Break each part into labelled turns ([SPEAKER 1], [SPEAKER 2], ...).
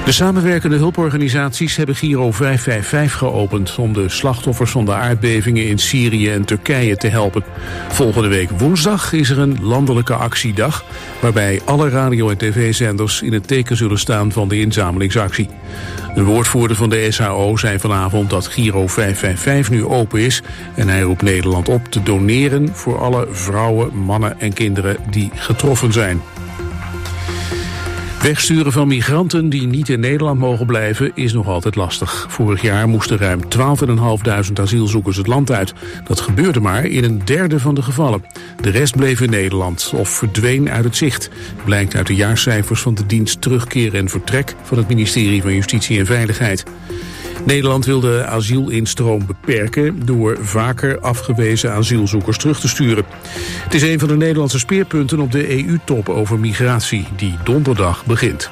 [SPEAKER 1] De samenwerkende hulporganisaties hebben Giro 555 geopend om de slachtoffers van de aardbevingen in Syrië en Turkije te helpen. Volgende week woensdag is er een landelijke actiedag waarbij alle radio- en tv-zenders in het teken zullen staan van de inzamelingsactie. Een woordvoerder van de SHO zei vanavond dat Giro 555 nu open is en hij roept Nederland op te doneren voor alle vrouwen, mannen en kinderen die getroffen zijn. Wegsturen van migranten die niet in Nederland mogen blijven is nog altijd lastig. Vorig jaar moesten ruim 12.500 asielzoekers het land uit. Dat gebeurde maar in een derde van de gevallen. De rest bleef in Nederland of verdween uit het zicht. Blijkt uit de jaarcijfers van de dienst Terugkeer en Vertrek van het ministerie van Justitie en Veiligheid. Nederland wil de asielinstroom beperken door vaker afgewezen asielzoekers terug te sturen. Het is een van de Nederlandse speerpunten op de EU-top over migratie die donderdag begint.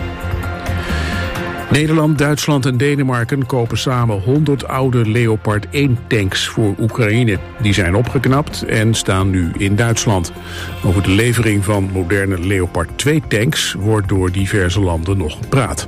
[SPEAKER 1] Nederland, Duitsland en Denemarken kopen samen 100 oude Leopard 1 tanks voor Oekraïne. Die zijn opgeknapt en staan nu in Duitsland. Over de levering van moderne Leopard 2 tanks wordt door diverse landen nog gepraat.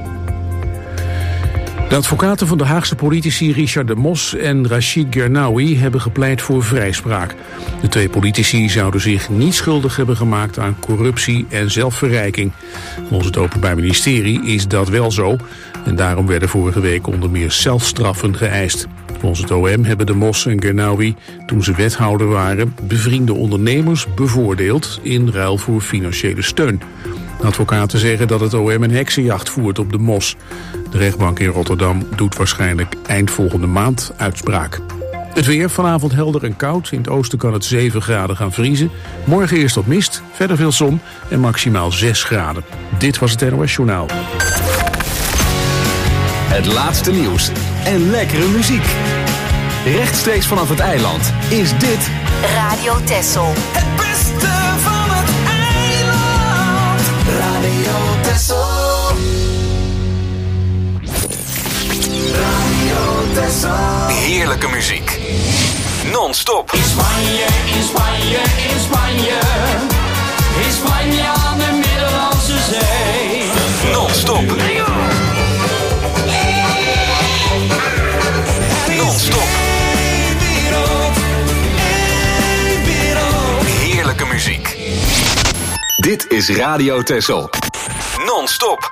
[SPEAKER 1] De advocaten van de Haagse politici Richard de Mos en Rachid Gernaoui hebben gepleit voor vrijspraak. De twee politici zouden zich niet schuldig hebben gemaakt aan corruptie en zelfverrijking. Volgens het Openbaar Ministerie is dat wel zo en daarom werden vorige week onder meer celstraffen geëist. Volgens het OM hebben de Mos en Gernaoui, toen ze wethouder waren, bevriende ondernemers bevoordeeld in ruil voor financiële steun. Advocaten zeggen dat het OM een heksenjacht voert op de Mos. De rechtbank in Rotterdam doet waarschijnlijk eind volgende maand uitspraak. Het weer, vanavond helder en koud. In het oosten kan het 7 graden gaan vriezen. Morgen eerst wat mist, verder veel zon en maximaal 6 graden. Dit was het NOS Journaal.
[SPEAKER 2] Het laatste nieuws en lekkere muziek. Rechtstreeks vanaf het eiland is dit
[SPEAKER 3] Radio Texel.
[SPEAKER 4] Het beste van het eiland. Radio Texel. Radio Texel.
[SPEAKER 2] heerlijke muziek. Non-stop.
[SPEAKER 4] In Spanje, in Spanje, in Spanje. In Spanje aan de Middellandse Zee.
[SPEAKER 2] Non-stop. Non-stop. Heerlijke muziek. Dit is Radio Texel. Non-stop.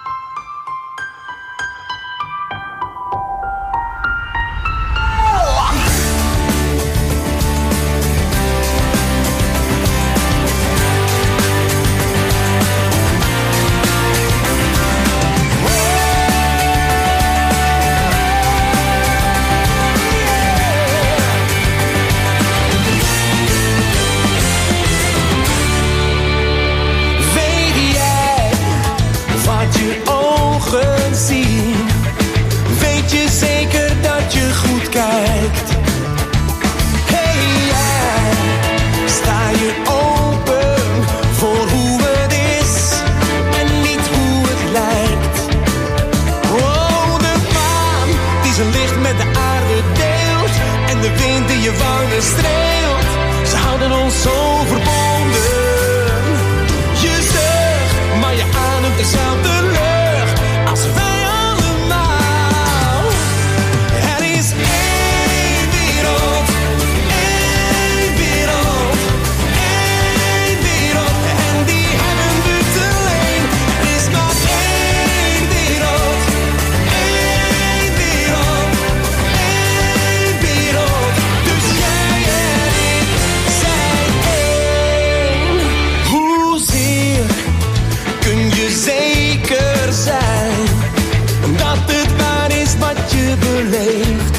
[SPEAKER 4] Streelt, ze houden ons zo verbonden. Je zucht, maar je ademt dezelfde lucht als wij allemaal. Er is één wereld, één wereld, één wereld. En die hebben we te leen. Er is maar één wereld, één wereld, één wereld. Dus jij en ik zijn één. Hoezeer kun je zeker zijn dat het waar is wat je beleeft?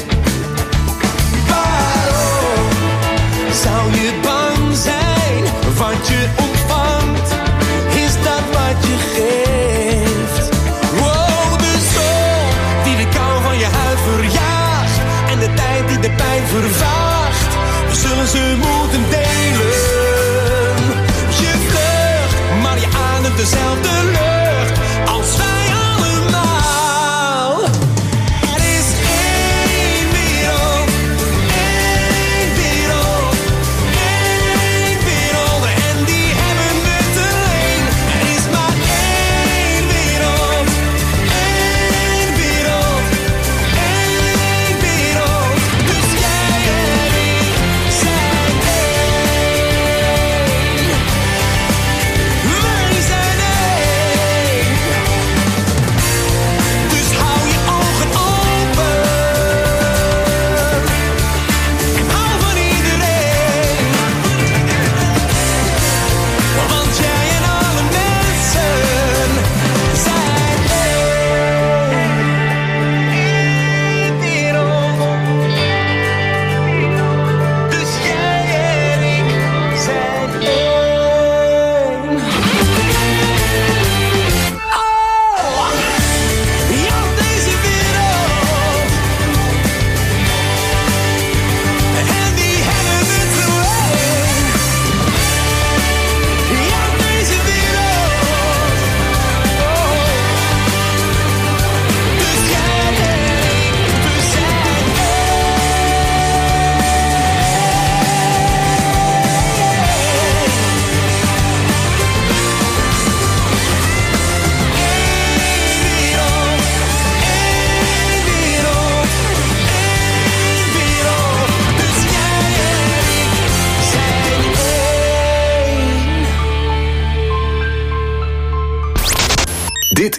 [SPEAKER 4] Waarom zou je bang zijn? Wat je ontvangt, is dat wat je geeft. Wow, de zon die de kou van je huid verjaagt en de tijd die de pijn vervaagt, we zullen ze moeten delen. Je vlucht, maar je ademt dezelfde lucht als wij allemaal. Er is één wereld, één wereld, één wereld. En die hebben we te leen. Er is maar één wereld,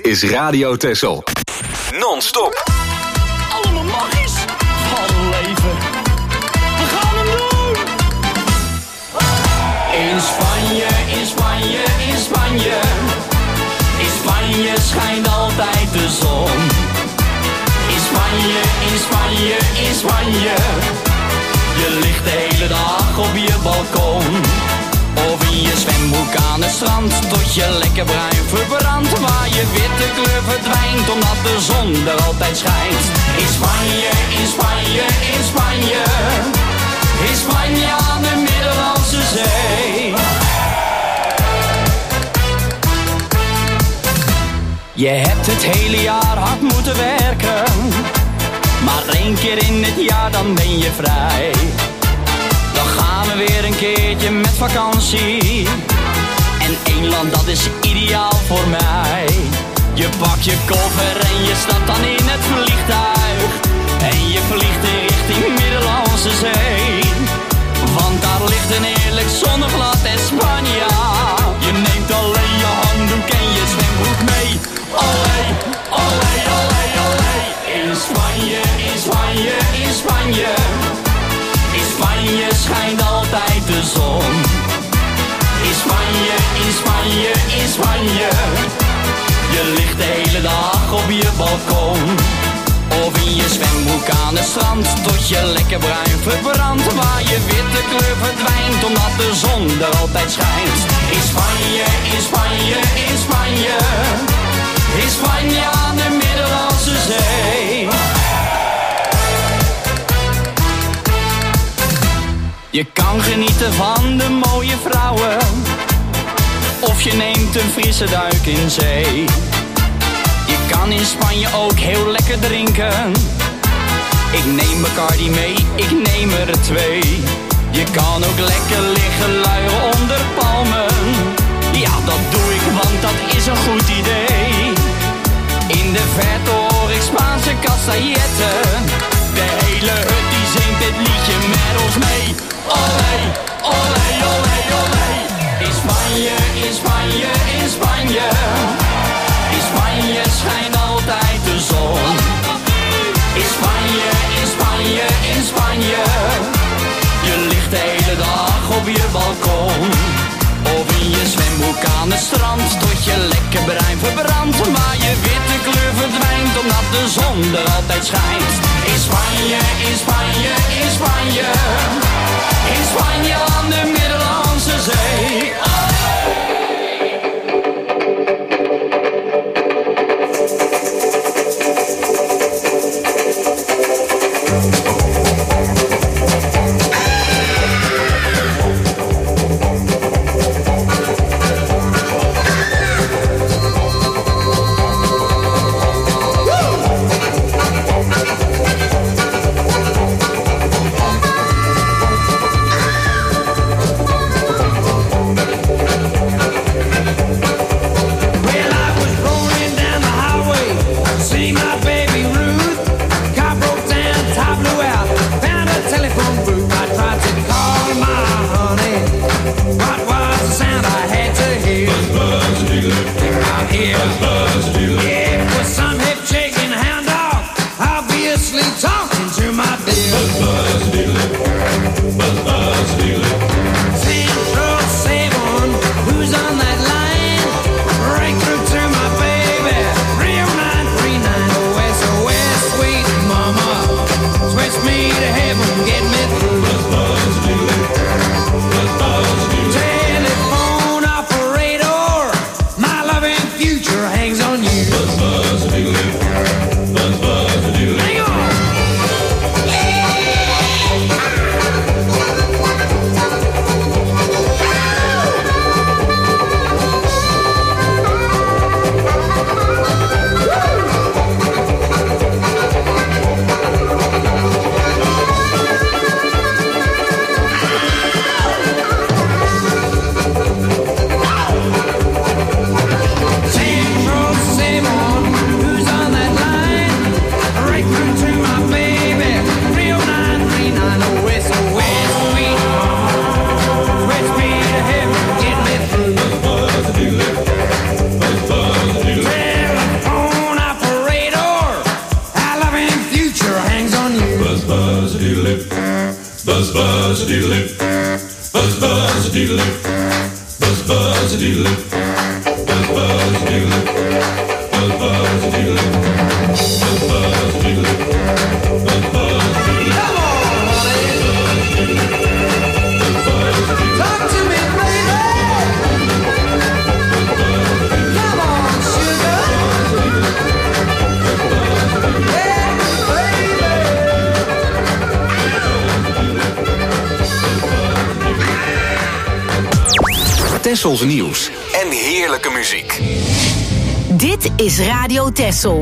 [SPEAKER 2] is Radio Texel. Non-stop.
[SPEAKER 3] Allemaal magisch. Van leven. We gaan hem doen. In Spanje, in Spanje, in Spanje. In Spanje schijnt altijd de zon. In Spanje, in Spanje, in Spanje. Je ligt de hele dag op je balkon. Of in je zwembroek aan het strand, tot je lekker bruin verbrandt. Waar je witte kleur verdwijnt, omdat de zon er altijd schijnt. In Spanje, in Spanje, in Spanje. In Spanje aan de Middellandse Zee. Je hebt het hele jaar hard moeten werken, maar 1 keer in het jaar dan ben je vrij. Dan gaan we weer een keertje met vakantie. En 1 land dat is ideaal voor mij. Je pakt je koffer en je stapt dan in het vliegtuig. En je vliegt in richting Middellandse Zee. Want daar ligt een heerlijk zonneglad Espanja. Je neemt alleen je handdoek en je zwembroek mee. Olé, olé, olé, olé. In Spanje, in Spanje, in Spanje. In Spanje schijnt altijd de zon. In Spanje, in Spanje, in Spanje. Je ligt de hele dag op je balkon. Of in je zwembroek aan het strand, tot je lekker bruin verbrandt. Waar je witte kleur verdwijnt, omdat de zon er altijd schijnt. In Spanje, in Spanje, in Spanje. In Spanje aan de Middellandse Zee. Je kan genieten van de mooie vrouwen, of je neemt een frisse duik in zee. Je kan in Spanje ook heel lekker drinken. Ik neem Bacardi mee, ik neem er 2. Je kan ook lekker liggen luieren onder palmen. Ja, dat doe ik, want dat is een goed idee. In de verte hoor ik Spaanse castailletten. De hele hut die zingt dit liedje met ons mee. Olé, olé, olé, olé. In Spanje, in Spanje, in Spanje. In Spanje schijnt altijd de zon. In Spanje, in Spanje, in Spanje. Je ligt de hele dag op je balkon. Of in je zwembroek aan het strand, tot je lekker bruin verbrandt. Maar je witte kleur verdwijnt, omdat de zon er altijd schijnt. In Spanje, in Spanje, in Spanje. In Spanje aan de Middellandse Zee. Who's on that
[SPEAKER 5] Buzz, buzz, diddly. Buzz, buzz, diddly. Buzz, buzz, diddly. Buzz, buzz, diddly. Buzz, buzz, diddly. Buzz, buzz, diddly. Buzz, buzz, diddly. Come on, honey. Talk to me, baby. Come on, sugar. Yeah, baby.
[SPEAKER 2] Tessels nieuws en heerlijke muziek.
[SPEAKER 6] Dit is Radio Tessel.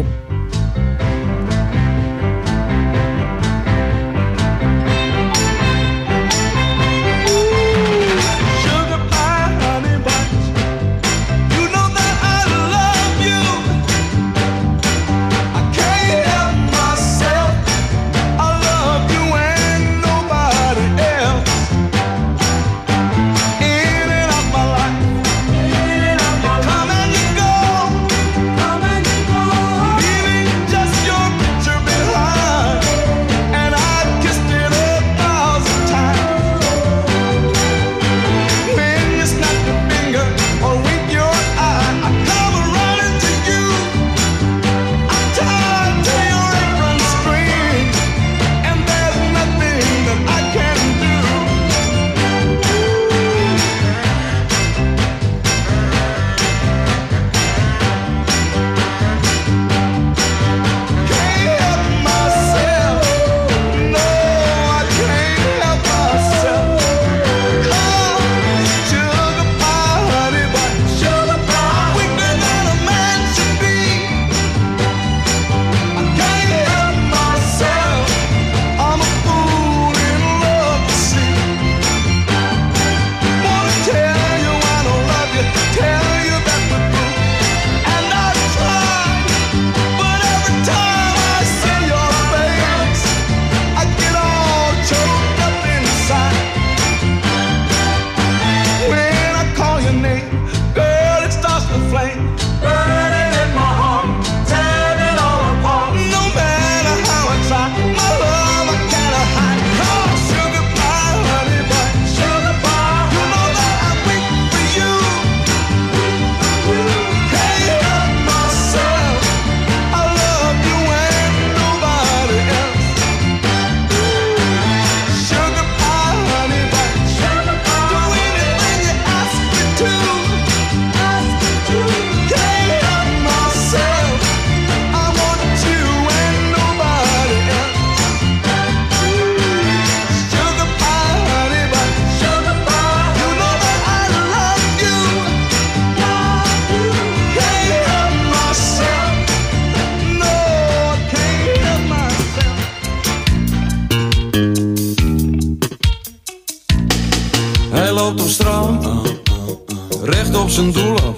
[SPEAKER 7] zijn doel af.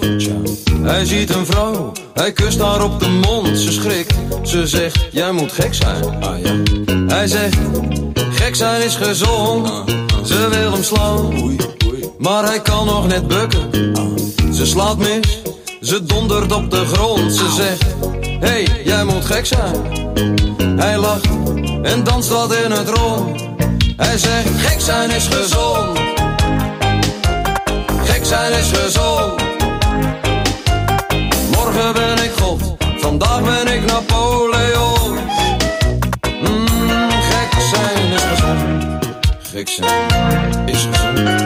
[SPEAKER 7] Hij ziet een vrouw, hij kust haar op de mond. Ze schrikt, ze zegt, jij moet gek zijn. Hij zegt, gek zijn is gezond. Ze wil hem slaan, maar hij kan nog net bukken. Ze slaat mis, ze dondert op de grond. Ze zegt, hey, jij moet gek zijn. Hij lacht en danst wat in het rond. Hij zegt, gek zijn is gezond. Gek zijn is gezond. Morgen ben ik God, vandaag ben ik Napoleon. Gek zijn is gezond. Gek zijn is gezond.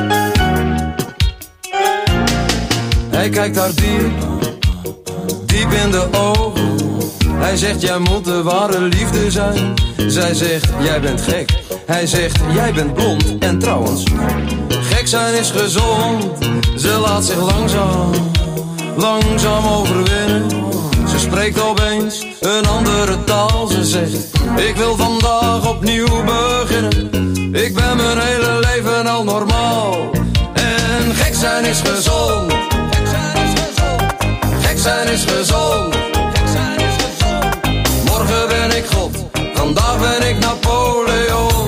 [SPEAKER 7] Hij kijkt haar diep in de ogen. Hij zegt, jij moet de ware liefde zijn. Zij zegt, jij bent gek. Hij zegt, jij bent blond. En trouwens, gek zijn is gezond. Ze laat zich langzaam overwinnen. Ze spreekt opeens een andere taal. Ze zegt, ik wil vandaag opnieuw beginnen. Ik ben mijn hele leven al normaal. En gek zijn is gezond. Gek zijn is gezond. Gek zijn is gezond. Gek zijn is gezond. Morgen ben ik God, vandaag ben ik Napoleon.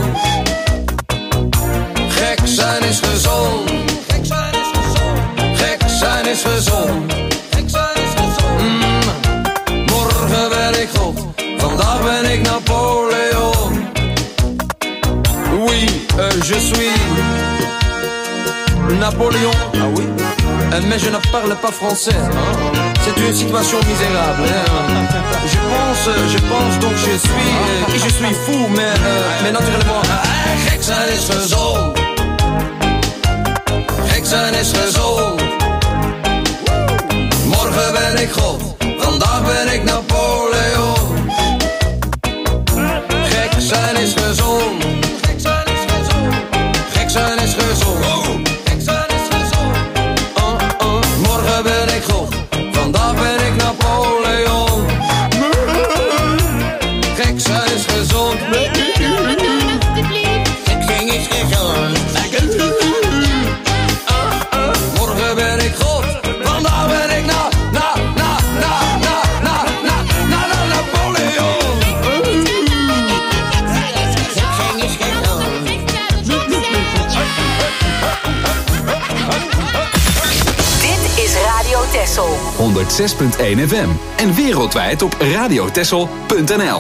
[SPEAKER 7] Gek zijn is gezond. Gek zijn is gezond. Gek zijn is gezond. Gek zijn is gezond. Morgen ben ik God, vandaag ben ik Napoleon. Oui, Je suis Napoléon. Ah oui. Mais je ne parle pas français. Hein? C'est une situation misérable. Hein? Je pense donc je suis fou, mais naturellement. Gek zijn is gezond. Gek zijn is gezond. Morgen ben ik God, vandaag ben ik Napoleon. Gek zijn is gezond. Gek zijn is gezond. Gek zijn is gezond. Gek zijn is gezond. Morgen ben ik God, vandaag ben ik Napoleon. Gek zijn is gezond. Gek zijn is gezond. Morgen ben ik God, vandaag ben ik Napoleon.
[SPEAKER 6] Dit is Radio Texel.
[SPEAKER 2] 106.1 FM en wereldwijd op radiotexel.nl.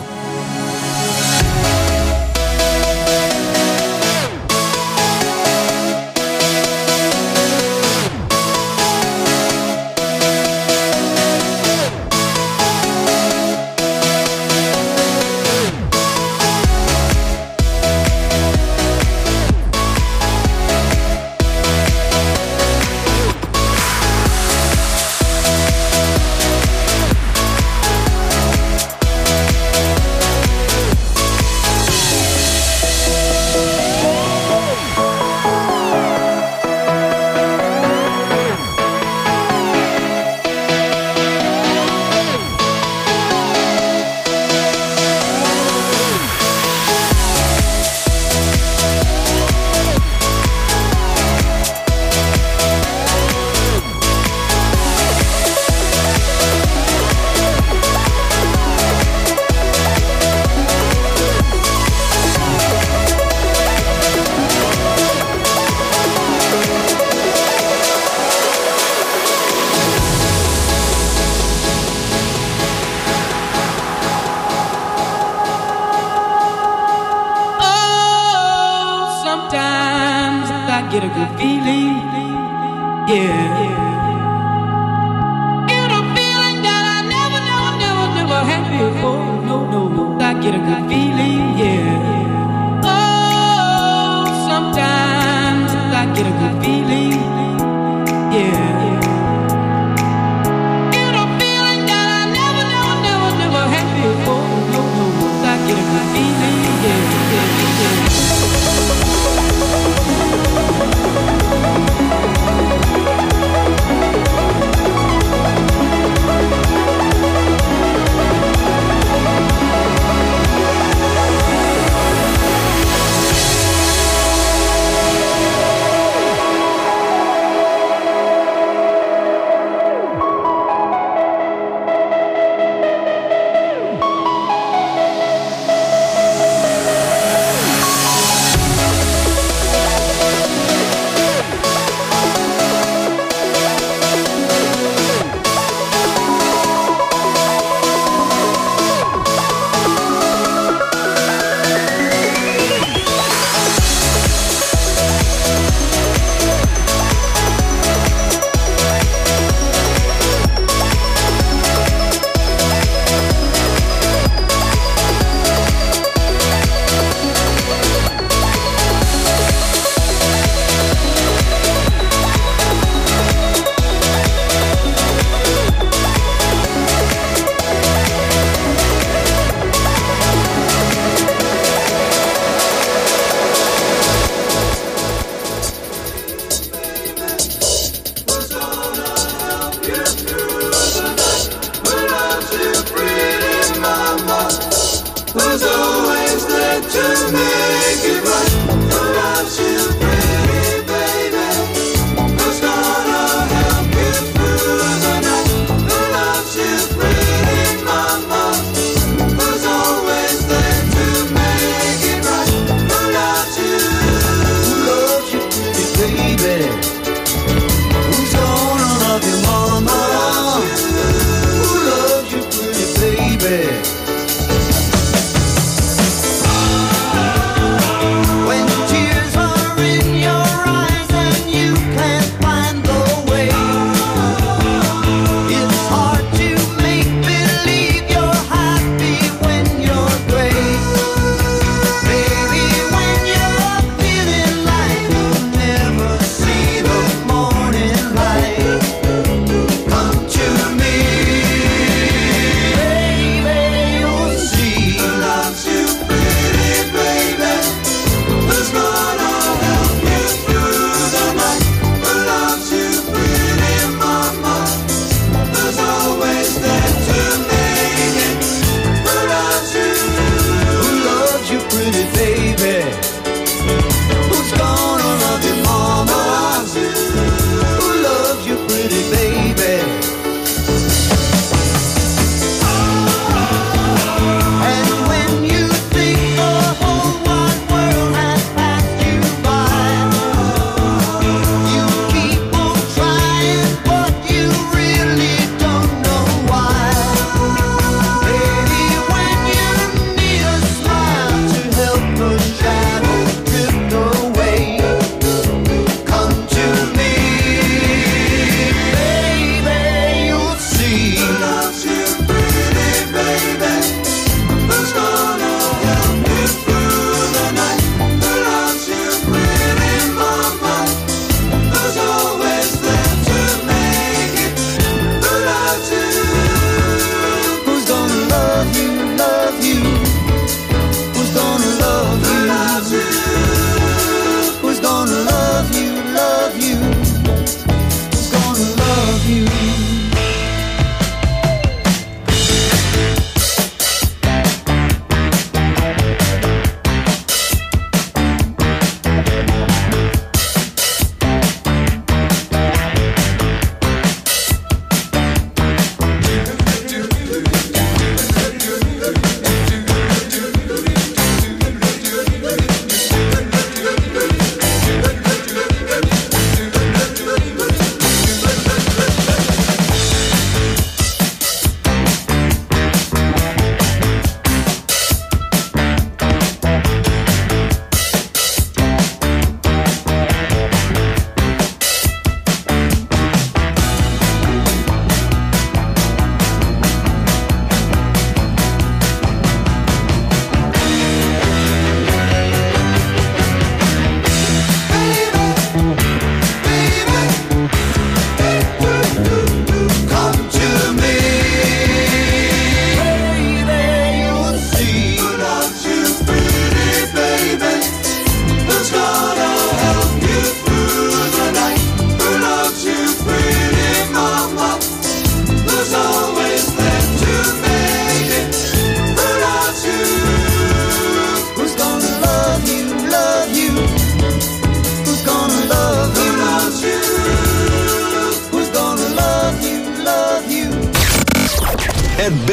[SPEAKER 8] When tears are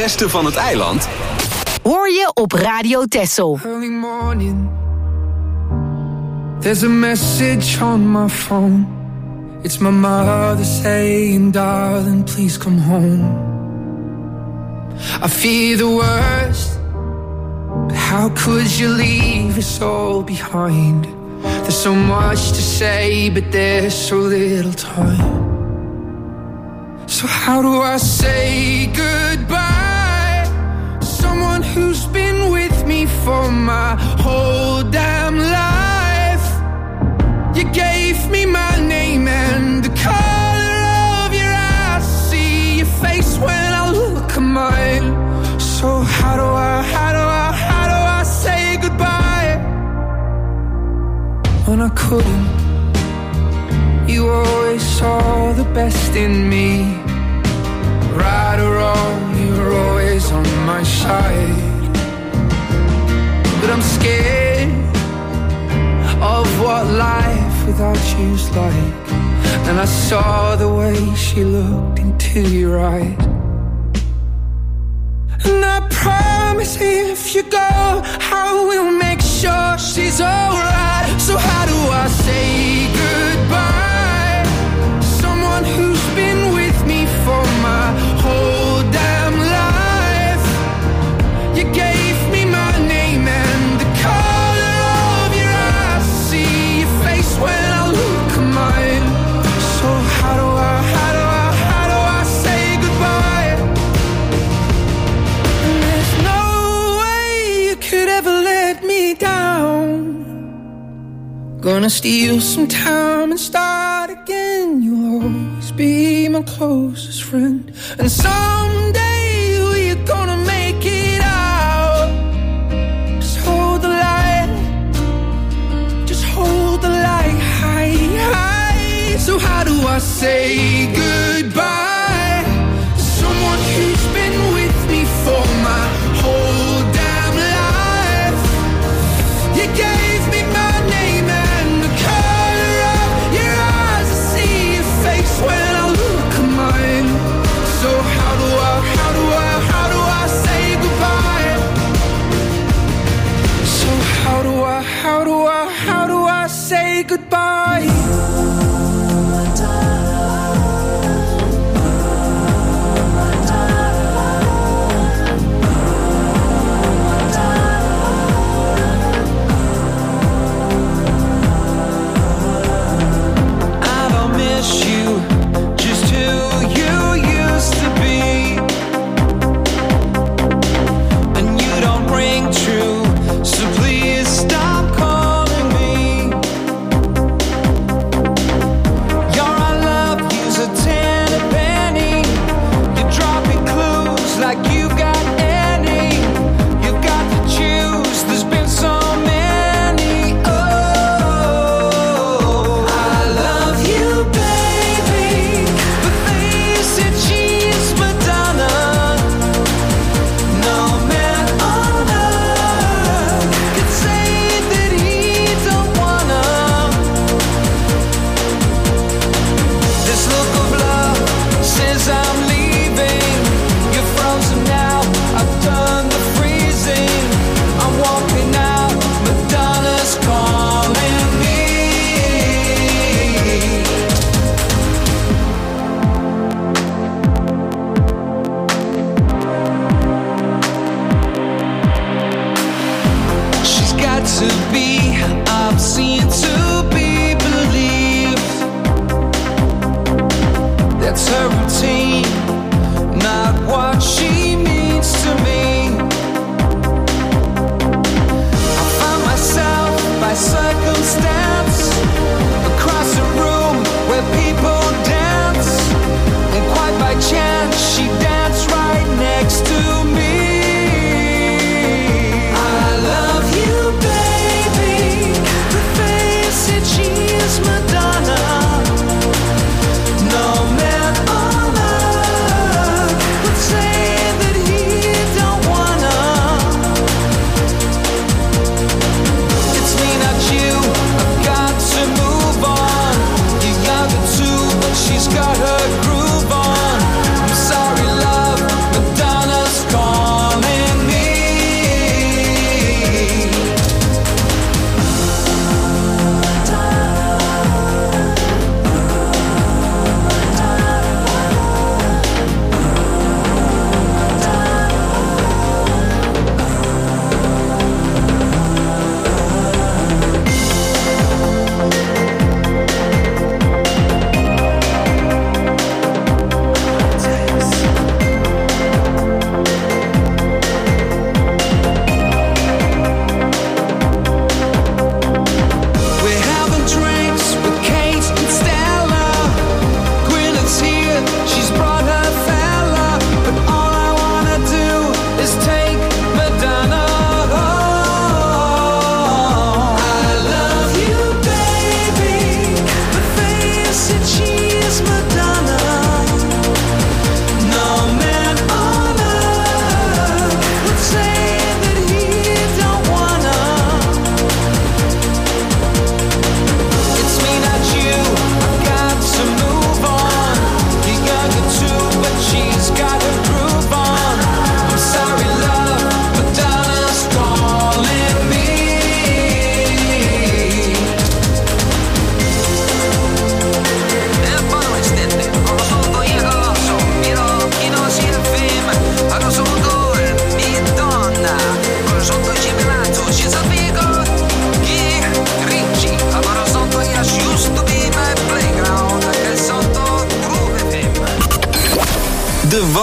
[SPEAKER 2] beste van het eiland?
[SPEAKER 6] Hoor je op Radio Texel.
[SPEAKER 4] Early morning, there's a message on my phone. It's my mother saying, darling, please come home. I fear the worst, but how could you leave us all behind? There's so much to say, but there's so little time. So how do I say goodbye? Someone who's been with me for my whole damn life. You gave me my name and the color of your eyes. See your face when I look at mine. So how do I say goodbye? When I couldn't, you always saw the best in me. Right or wrong, you were always on my side. But I'm scared of what life without you's like. And I saw the way she looked into your eyes. And I promise if you go, I will make sure she's alright. So how do I say goodbye? Someone who's been with me for my whole damn life. You gave me my name and the color of your eyes. See your face when I look at mine. So how do I say goodbye? And there's no way you could ever let me down. Gonna steal some time and start again. You'll always be my closest friend. And someday we're gonna make it out. Just hold the light. Just hold the light high, high. So how do I say goodbye? Someone who's been with me for my whole damn life. You gave me my name and the color of your eyes. I see your face when I look at mine. So how do I say goodbye? So how do I say goodbye?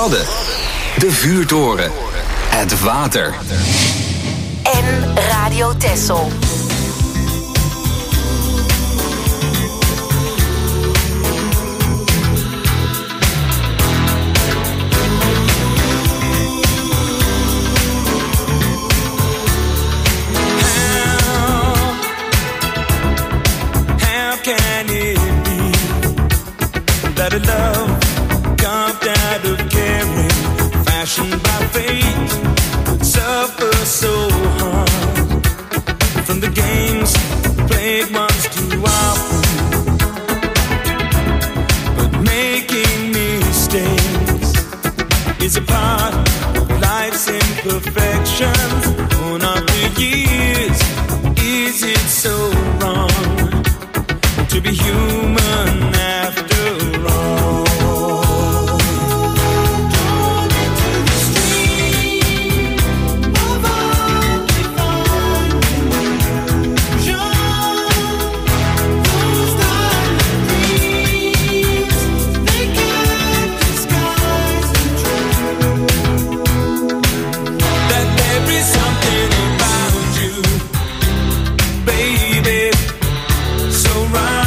[SPEAKER 2] Wadden. De vuurtoren. Het water.
[SPEAKER 6] En Radio Texel.
[SPEAKER 4] That a love carved out of caring, fashioned by fate, suffer so hard from the games played once too often. But making mistakes is a part of life's imperfections. Born after years, is it so wrong to be human after all? Drawn into the stream of undefined illusion, those diamond dreams, they can't disguise the truth that there is something about you, baby, so right.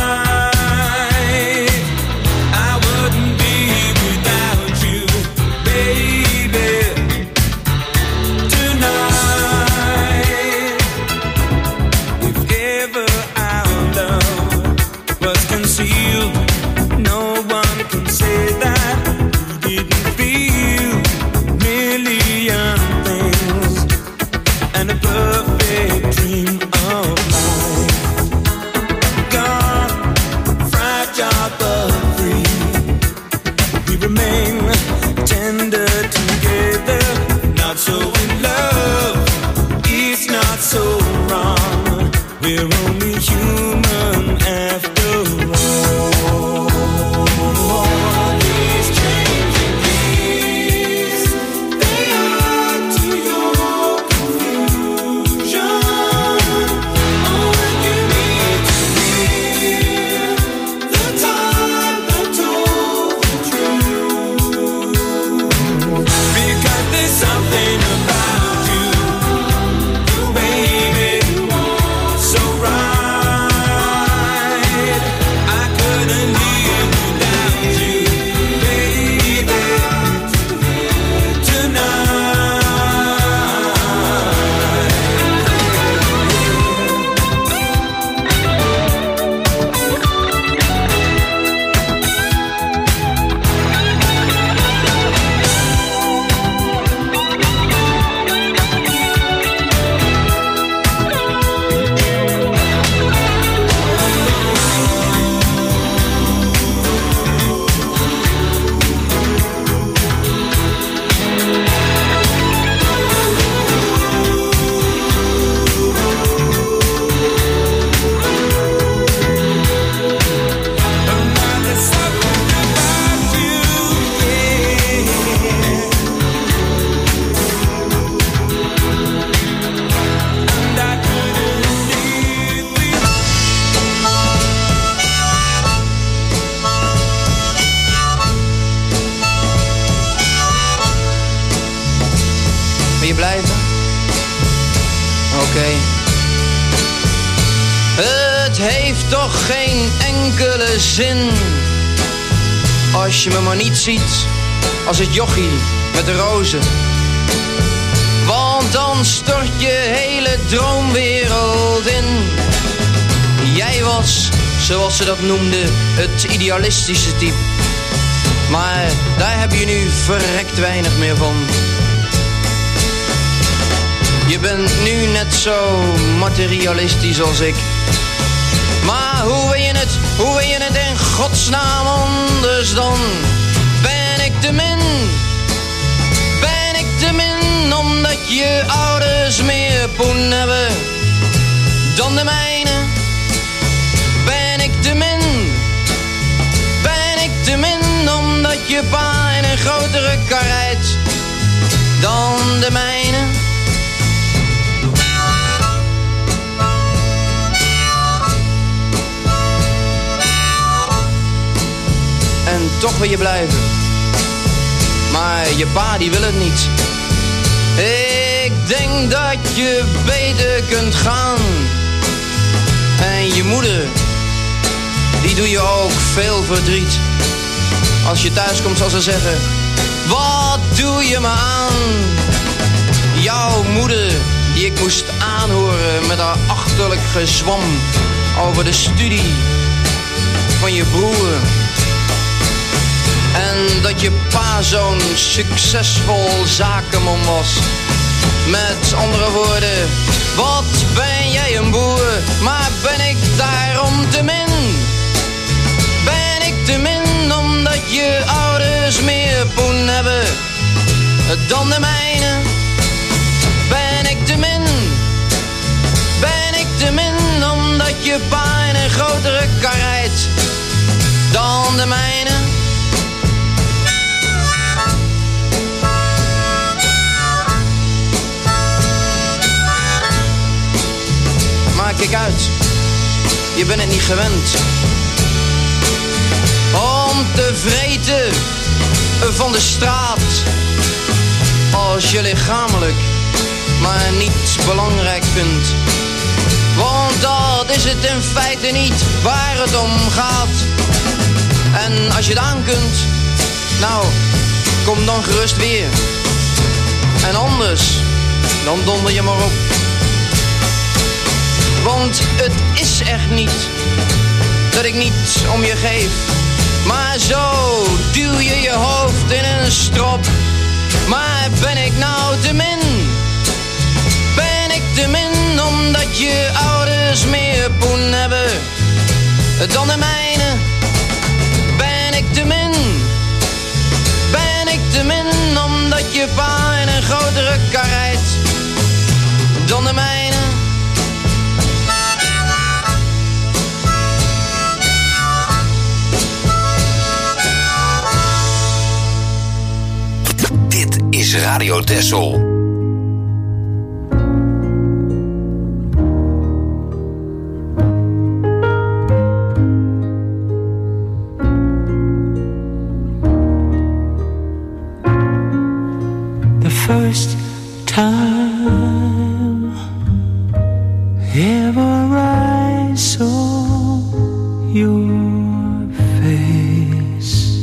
[SPEAKER 8] Als je me maar niet ziet als het jochie met de rozen. Want dan stort je hele droomwereld in. Jij was, zoals ze dat noemden, het idealistische type. Maar daar heb je nu verrekt weinig meer van. Je bent nu net zo materialistisch als ik. Maar hoe wil je het in godsnaam anders dan? Ben ik te min omdat je ouders meer poen hebben dan de mijne? Ben ik te min omdat je pa in een grotere kar rijdt dan de mijne? En toch wil je blijven. maar je pa die wil het niet. Ik denk dat je beter kunt gaan. En je moeder, die doe je ook veel verdriet. Als je thuis komt zal ze zeggen, wat doe je me aan? Jouw moeder, die ik moest aanhoren met haar achterlijk gezwam over de studie van je broer. En dat je pa zo'n succesvol zakenman was. Met andere woorden, wat ben jij een boer, maar ben ik daarom te min? Ben ik te min omdat je ouders meer poen hebben dan de mijne? Ben ik te min? Ben ik te min omdat je pa in een grotere kar rijdt dan de mijne? Maar kijk uit, je bent het niet gewend om te vreten van de straat als je lichamelijk maar niet belangrijk vindt. Want dat is het in feite niet waar het om gaat. En als je het aan kunt, nou, kom dan gerust weer. En anders, dan donder je maar op. Want het is echt niet dat ik niet om je geef. Maar zo duw je je hoofd in een strop. Maar ben ik nou te min? Ben ik te min omdat je ouders meer poen hebben dan de mijne? Ben ik te min? Ben ik te min omdat je pa in een grotere kar rijdt dan de mijne?
[SPEAKER 2] Dit is Radio Texel.
[SPEAKER 4] First time ever I saw your face,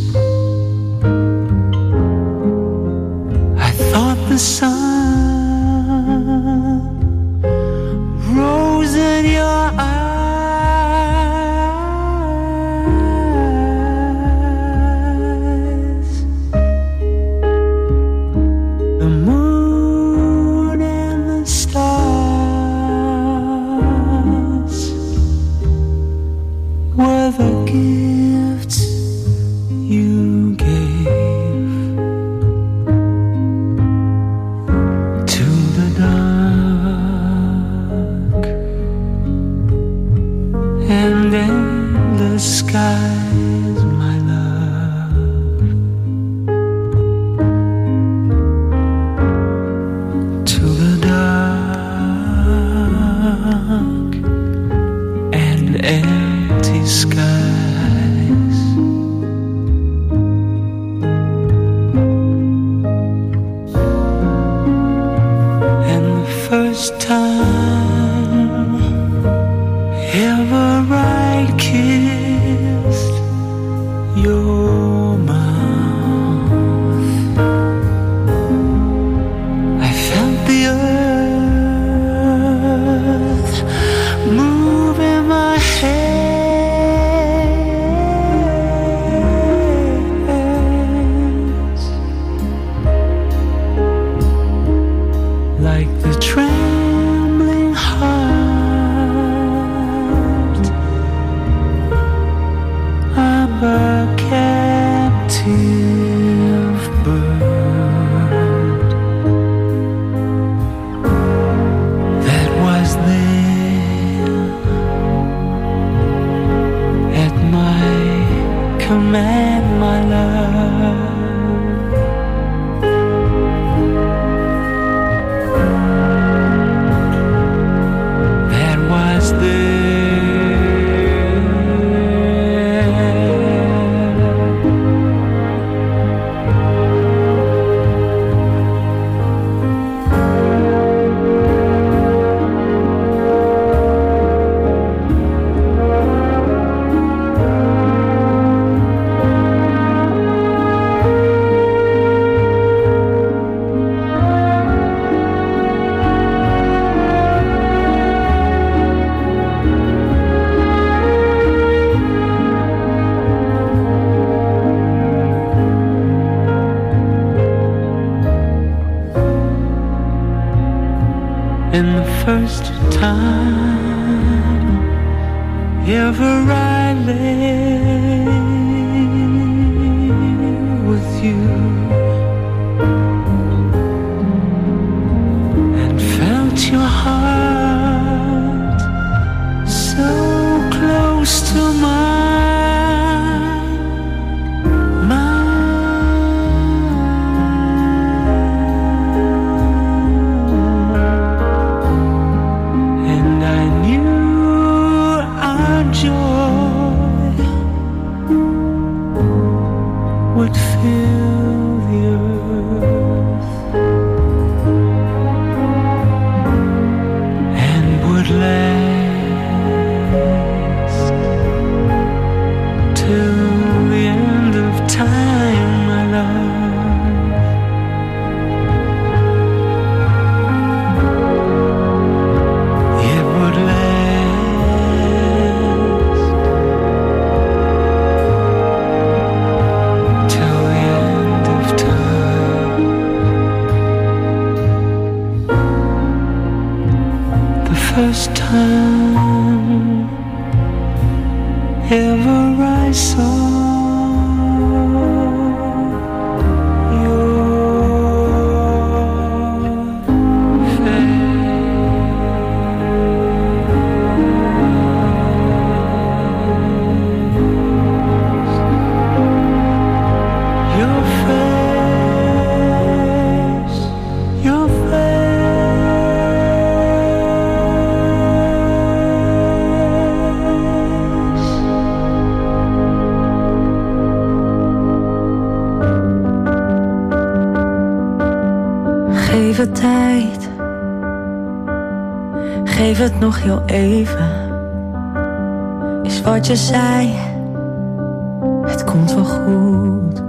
[SPEAKER 4] I thought the sun rose in your eyes. And the first time ever I lay with you and felt your heart so close to mine. First time ever I saw
[SPEAKER 9] Geef het tijd, geef het nog heel even. Is wat je zei, het komt wel goed.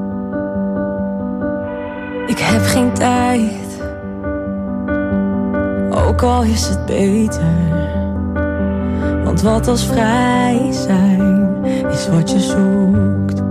[SPEAKER 9] Ik heb geen tijd, ook al is het beter. Want wat als vrij zijn, is wat je zoekt.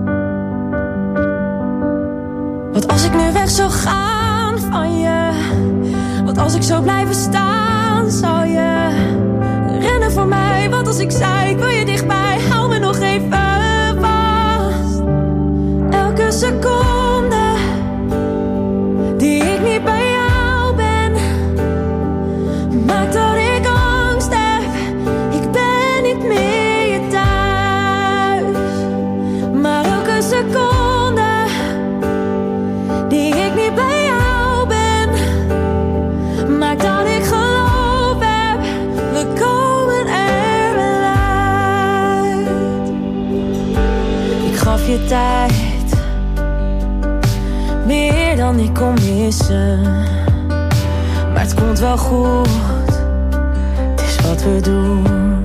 [SPEAKER 9] Wat als ik nu weg zou gaan van je? Wat als ik zou blijven staan? Zou je rennen voor mij? Wat als ik zei, ik wil je dichtbij, hou me nog even vast. Elke seconde die ik niet bij jou ben, maakt dat ik angst heb. Ik ben niet meer je thuis. Maar elke seconde die ik niet bij jou ben, maakt dat ik geloof heb, we komen er wel uit. Ik gaf je tijd, meer dan ik kon missen. Maar het komt wel goed, het is wat we doen.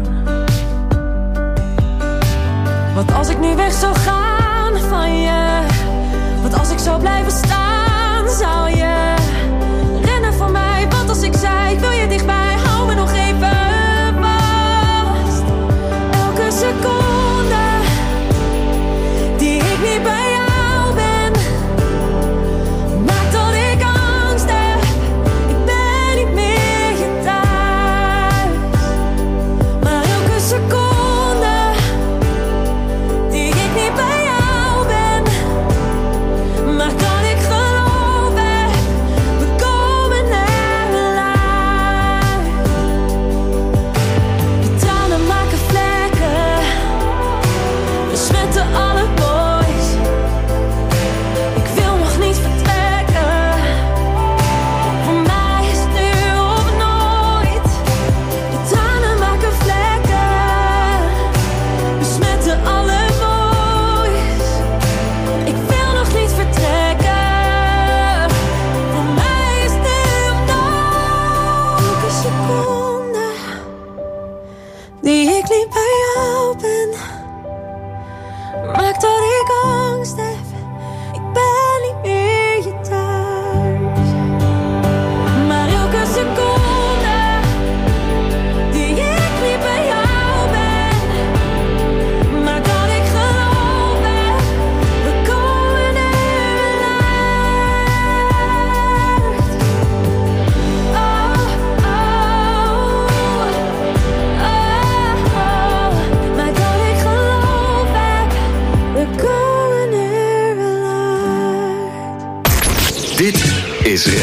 [SPEAKER 9] Wat als ik nu weg zou gaan van je? Wat als ik zou blijven staan? Zou je rennen voor mij? Wat als ik zei, ik wil je dichtbij, hou me nog even vast. Elke seconde die ik niet bij jou ben, maakt dat ik angst heb. Ik ben niet meer je thuis. Maar elke seconde die ik niet bij jou ben, maakt dat ik geloof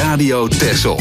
[SPEAKER 2] Radio Texel.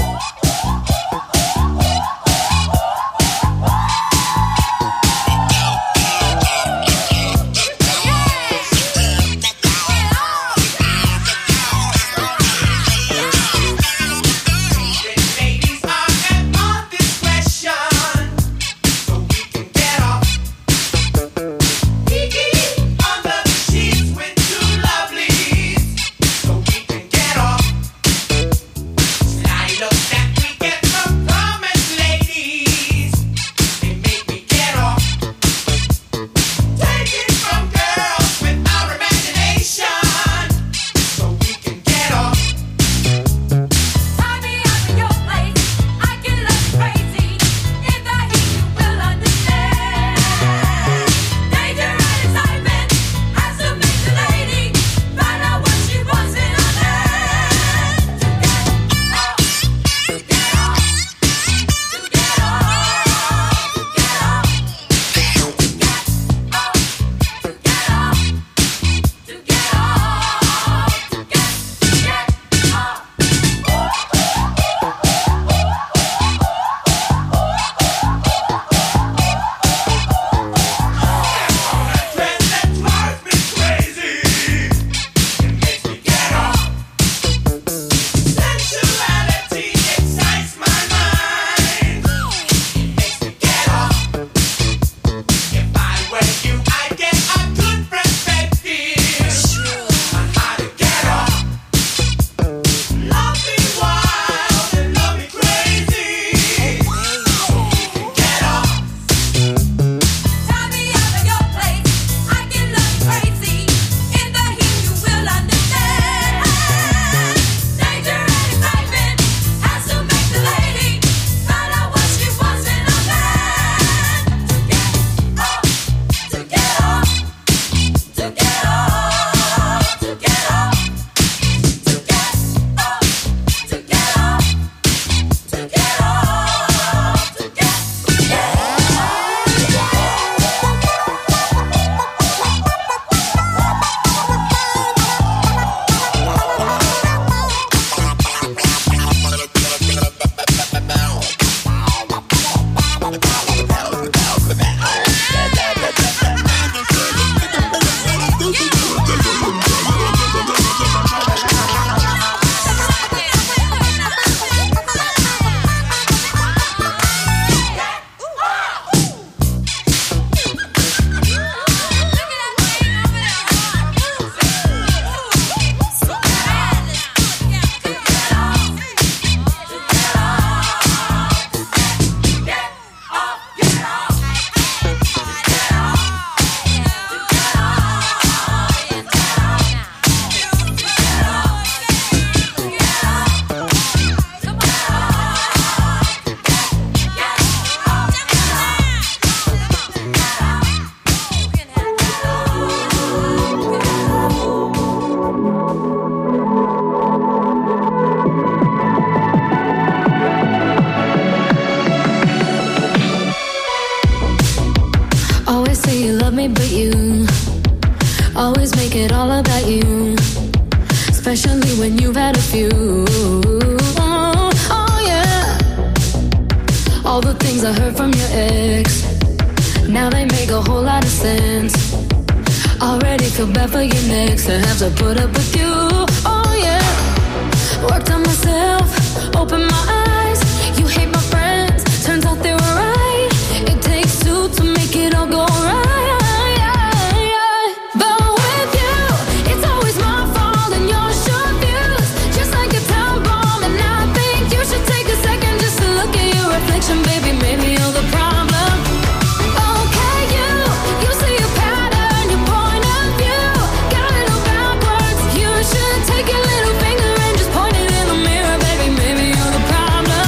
[SPEAKER 9] Always make it all about you, especially when you've had a few. Oh yeah. All the things I heard from your ex, now they make a whole lot of sense. Already feel bad for your next to have to put up with you. Oh yeah. Worked on myself, opened my eyes. You hate my friends, turns out they were right. It takes two to make it all go right. Baby, maybe you're the problem. Okay, you see a pattern, your point of view got it all backwards. You should take your little finger and just point it in the mirror. Baby, maybe you're the problem.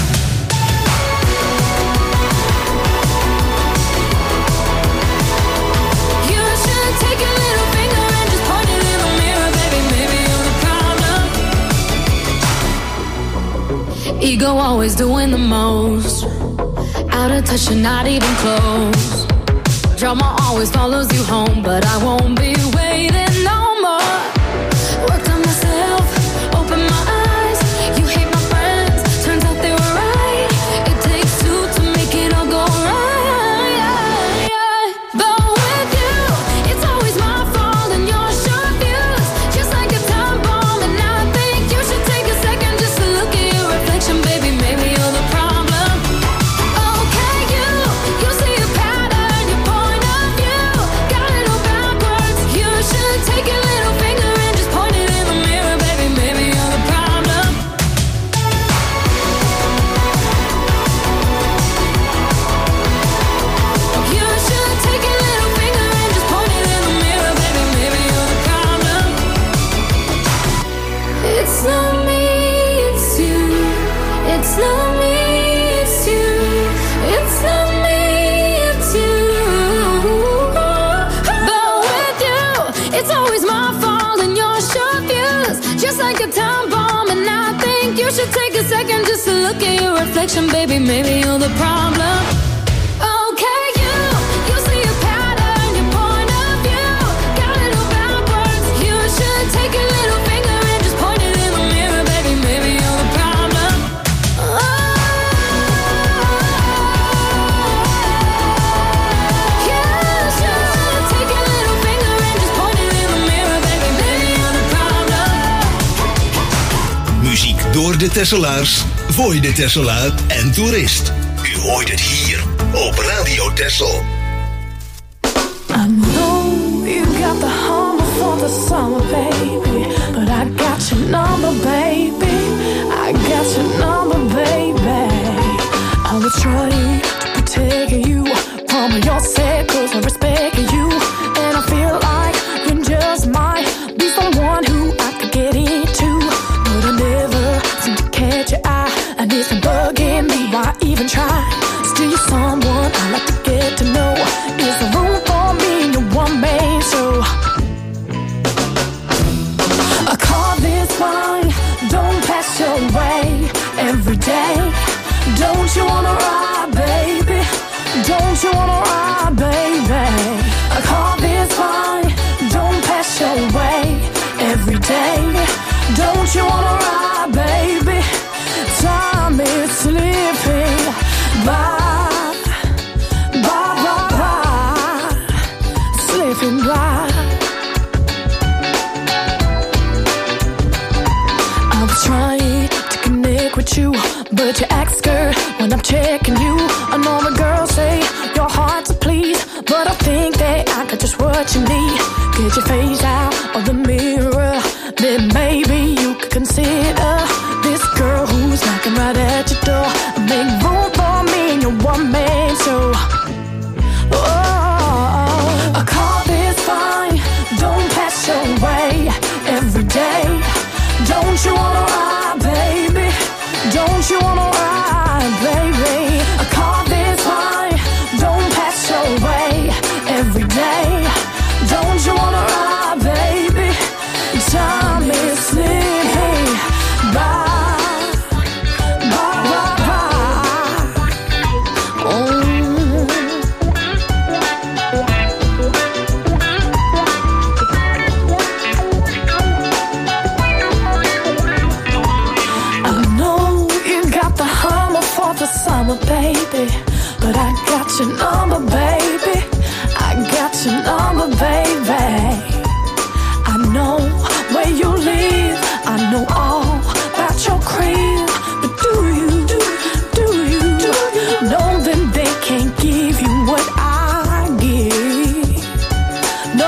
[SPEAKER 9] You should take your little finger and just point it in the mirror. Baby, maybe you're the problem. Ego always doing the most, out of touch and not even close. Drama always follows you home, but I won't be waiting no more. Worked on myself, opened my eyes. You hate my look at your reflection, baby, maybe you're the problem. Okay, you see a pattern, your point of view, got it all backwards. You should take your little finger and just point it in the mirror, baby, maybe you're the problem.
[SPEAKER 10] Muziek door de Tesselaars, voor de Tesselaar en toerist. U hoort het hier op Radio Tessel.
[SPEAKER 9] I know you got the humble for the summer, baby, but I got your number, baby. I got your number, baby. I was trying to protect you from yourself, 'cause I respect you, and I feel like you just might be someone who I could get into. But I never seem to catch your eye, and it's been bugging me. Why even try? Still you're someone I like to get to know. Is there room for me in your one man show? I call this fine, don't pass your way every day. Don't you wanna ride, baby? Don't you wanna ride, baby? I call this fine, don't pass your way every day. Don't you wanna ride, baby? Time is slipping by, slipping by. I was trying to connect with you, but you act scared when I'm checking you. I know the girls say your heart's a please, but I think that I got just what you need. Get your face out of the mirror, then maybe you could consider this girl who's knocking right at your door. Make room for me in your one man show. Oh, I call this fine, don't pass your way every day. Don't you wanna ride, baby? Don't you wanna ride, baby? I call this fine, don't pass your way every day. Don't you wanna ride, baby? Time is slipping by. Summer, baby, but I got your number, baby. I got your number, baby. I know where you live, I know all about your crib, but do you know that they can't give you what I give? No.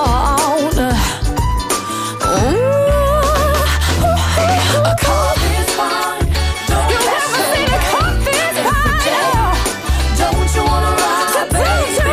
[SPEAKER 9] I call this fine. You never seen a coffee fire. Don't you wanna ride, baby?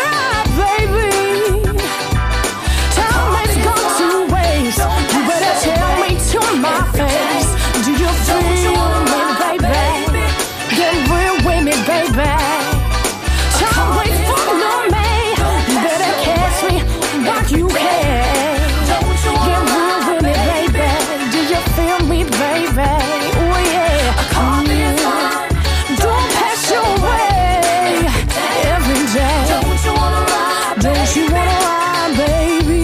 [SPEAKER 9] Time has gone to waste. You better tell me to my face. Do you feel me, baby? Get real with me, baby. Time waits for no man. You better catch me like you can. Get real with me, baby. Do you feel me, baby? Oh yeah. I call this fine. Don't pass your way every day. Don't you wanna ride, don't you wanna ride, baby?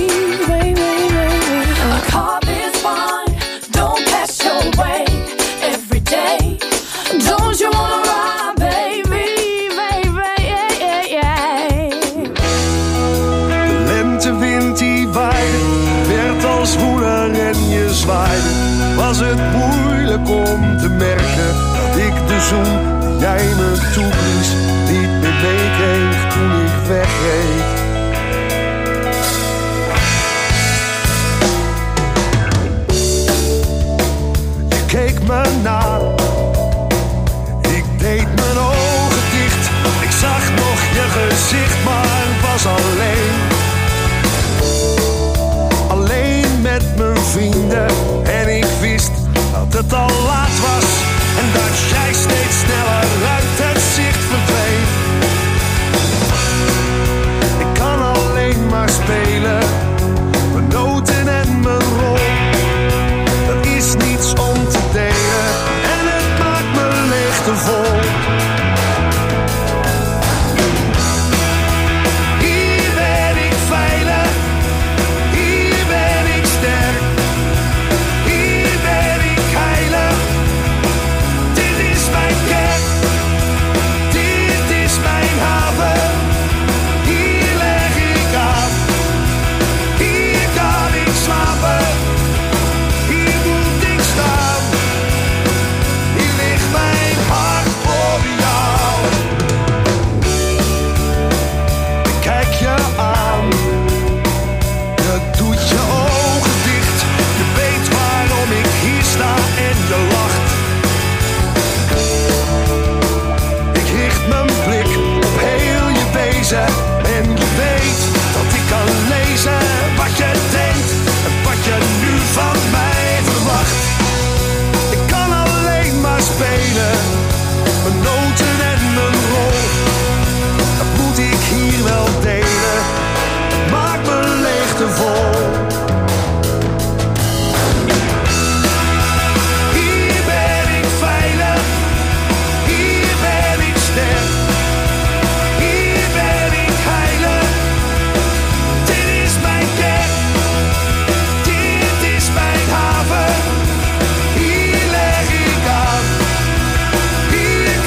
[SPEAKER 9] I call this fine. Don't pass your way every day. Don't you wanna ride, baby?
[SPEAKER 11] De lentewind die waaide, werd als woeler en je zwaaide. Was het moeilijk om te merken dat ik de zoen die jij me toeblies niet meer meekreeg toen ik wegreed. Je keek me na, ik deed mijn ogen dicht. Ik zag nog je gezicht, maar was alleen. Alleen met mijn vrienden en ik wist dat het al laat was en dat jij steeds sneller uit het zicht verdween. Ik kan alleen maar spelen, mijn noten en mijn rol. Er is niets om te delen. te vol.